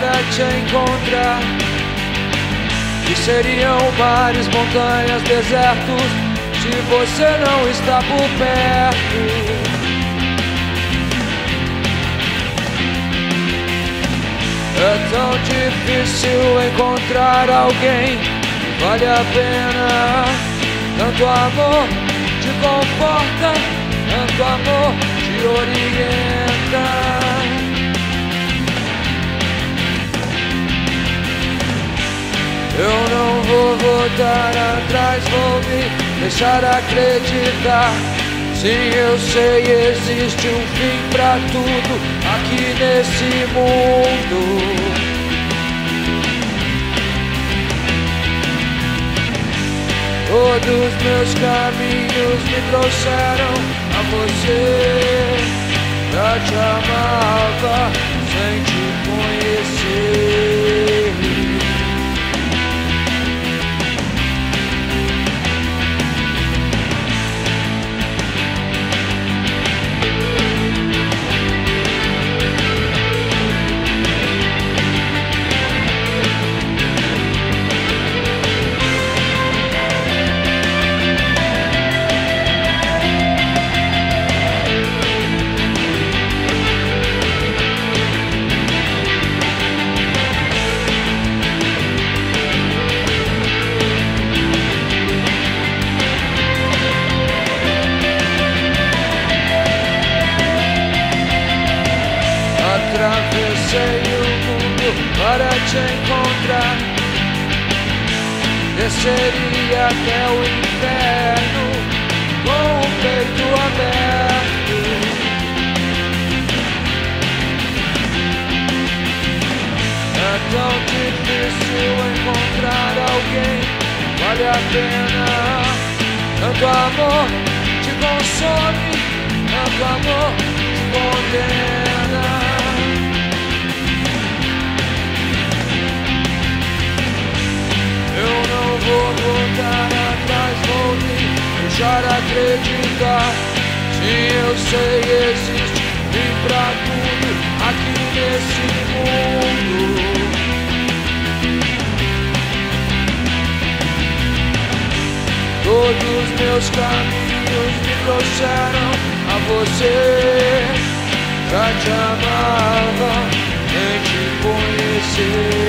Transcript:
para te encontrar. Que seriam mares, montanhas, desertos, se você não está por perto. É tão difícil encontrar alguém que vale a pena. Tanto amor te conforta, tanto amor te orienta. Eu não vou voltar atrás, vou me deixar acreditar. Sim, eu sei, existe um fim pra tudo aqui nesse mundo. Todos meus caminhos me trouxeram a você. Já te amava sem te conhecer. Atravessei o mundo para te encontrar. Desceria até o inferno com o peito aberto. É tão difícil encontrar alguém que vale a pena. Tanto amor te consome, tanto amor te condena. Vou voltar atrás, vou me deixar acreditar. Sim, eu sei, existe fim pra tudo aqui nesse mundo. Todos meus caminhos me trouxeram a você. Já te amava sem te conhecer.